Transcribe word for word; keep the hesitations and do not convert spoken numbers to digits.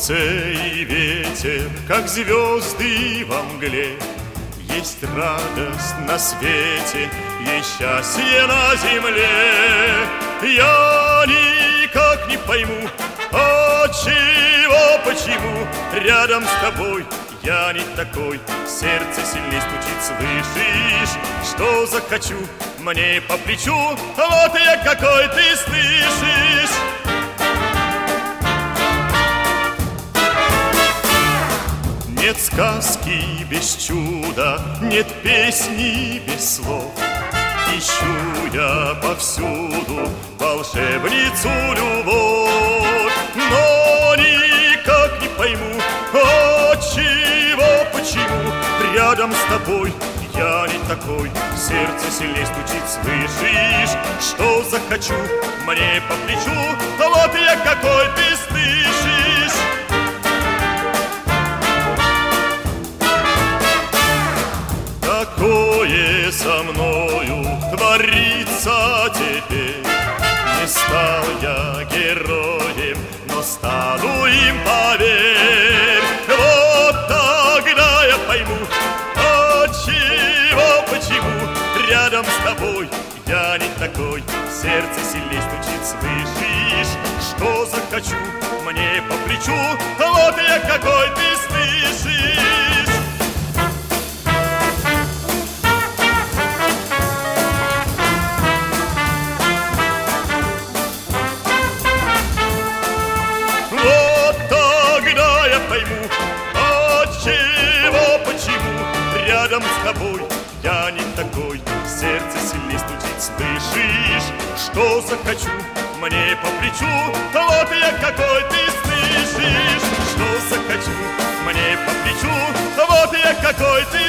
солнце и ветер, как звезды во мгле. Есть радость на свете, есть счастье на земле. Я никак не пойму, отчего, почему рядом с тобой я не такой. Сердце сильней стучит, слышишь, что захочу мне по плечу. Вот я какой, ты слышишь. Нет сказки без чуда, нет песни без слов. Ищу я повсюду волшебницу любовь, но никак не пойму, отчего, почему рядом с тобой я не такой. Сердце сильней стучит, слышишь, что захочу мне по плечу. Вот я какой, ты слышишь. Такое со мною творится теперь. Не стал я героем, но стану им, поверь. Вот тогда я пойму, отчего, почему рядом с тобой я не такой. Сердце сильней стучит, слышишь, что захочу мне по плечу. Вот я какой, ты слышишь. Рядом с тобой я не такой. Сердце сильней стучит, слышишь, что захочу мне по плечу. Вот я какой, ты слышишь, что захочу мне по плечу. Вот я какой, ты